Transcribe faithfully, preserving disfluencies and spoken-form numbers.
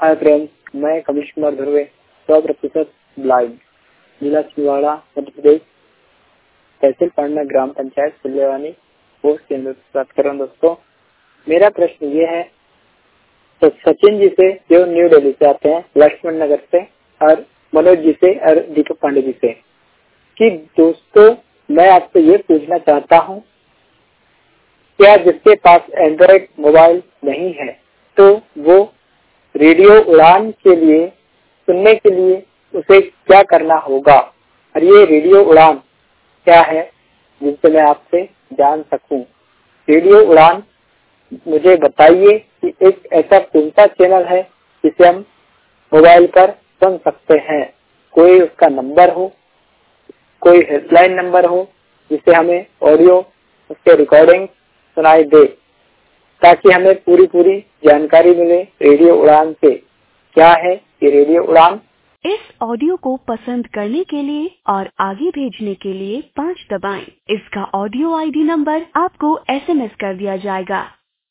Hi friends, मैं कमलेश कुमार धुर्वे, सौ प्रतिशत ब्लाइंड, जिला छिंदवाड़ा, मध्य प्रदेश, तहसील पांडा, ग्राम पंचायत सिल्लेवानी, पोस्ट केंद्र से बात कर रहा हूँ। दोस्तों, मेरा प्रश्न ये है, तो सचिन जी से जो न्यू दिल्ली से आते हैं, लक्ष्मण नगर से, और मनोज जी से और दीपक पांडे जी से, कि दोस्तों मैं आपसे ये पूछना चाहता हूँ, क्या जिसके पास एंड्रॉइड मोबाइल नहीं है तो वो रेडियो उड़ान के लिए सुनने के लिए उसे क्या करना होगा, और ये रेडियो उड़ान क्या है जिससे मैं आपसे जान सकूं। रेडियो उड़ान मुझे बताइए कि एक ऐसा कौन सा चैनल है जिसे हम मोबाइल पर सुन सकते हैं। कोई उसका नंबर हो, कोई हेल्पलाइन नंबर हो जिससे हमें ऑडियो उसके रिकॉर्डिंग सुनाई दे, ताकि हमें पूरी पूरी जानकारी मिले रेडियो उड़ान से। क्या है ये रेडियो उड़ान? इस ऑडियो को पसंद करने के लिए और आगे भेजने के लिए पाँच दबाएं। इसका ऑडियो आईडी नंबर आपको एसएमएस कर दिया जाएगा।